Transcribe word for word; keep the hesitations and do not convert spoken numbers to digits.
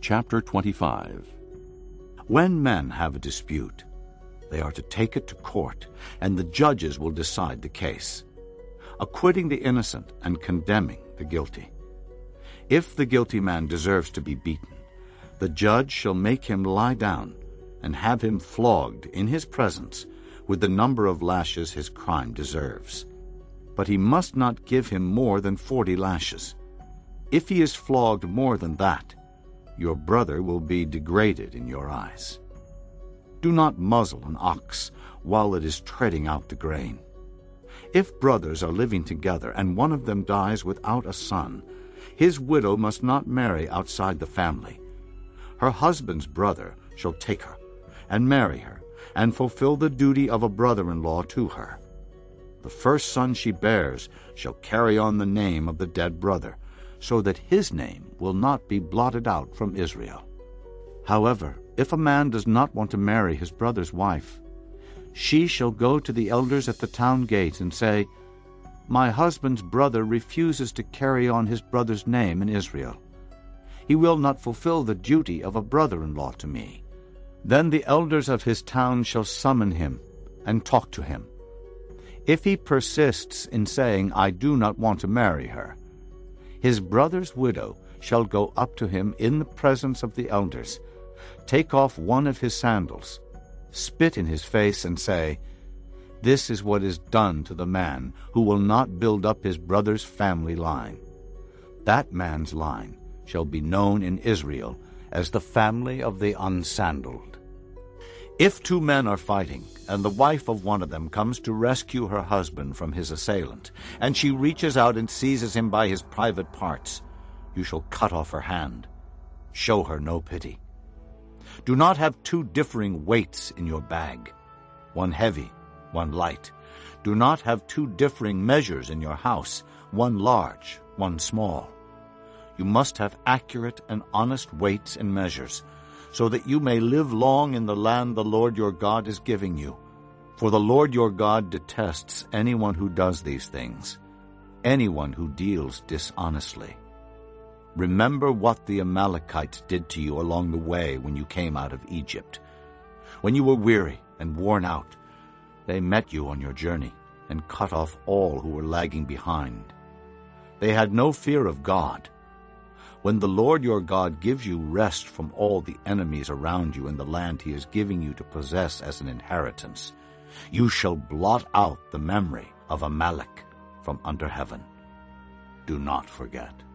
Chapter twenty-five. When men have a dispute, they are to take it to court, and the judges will decide the case, acquitting the innocent and condemning the guilty. If the guilty man deserves to be beaten, the judge shall make him lie down and have him flogged in his presence with the number of lashes his crime deserves. But he must not give him more than forty lashes. If he is flogged more than that, your brother will be degraded in your eyes. Do not muzzle an ox while it is treading out the grain. If brothers are living together and one of them dies without a son, his widow must not marry outside the family. Her husband's brother shall take her and marry her and fulfill the duty of a brother-in-law to her. The first son she bears shall carry on the name of the dead brother, so that his name will not be blotted out from Israel. However, if a man does not want to marry his brother's wife, she shall go to the elders at the town gate and say, "My husband's brother refuses to carry on his brother's name in Israel. He will not fulfill the duty of a brother-in-law to me." Then the elders of his town shall summon him and talk to him. If he persists in saying, "I do not want to marry her," his brother's widow shall go up to him in the presence of the elders, take off one of his sandals, spit in his face, and say, "This is what is done to the man who will not build up his brother's family line. That man's line shall be known in Israel as the family of the unsandaled." If two men are fighting, and the wife of one of them comes to rescue her husband from his assailant, and she reaches out and seizes him by his private parts, you shall cut off her hand. Show her no pity. Do not have two differing weights in your bag, one heavy, one light. Do not have two differing measures in your house, one large, one small. You must have accurate and honest weights and measures, so that you may live long in the land the Lord your God is giving you. For the Lord your God detests anyone who does these things, anyone who deals dishonestly. Remember what the Amalekites did to you along the way when you came out of Egypt. When you were weary and worn out, they met you on your journey and cut off all who were lagging behind. They had no fear of God. When the Lord your God gives you rest from all the enemies around you in the land he is giving you to possess as an inheritance, you shall blot out the memory of Amalek from under heaven. Do not forget.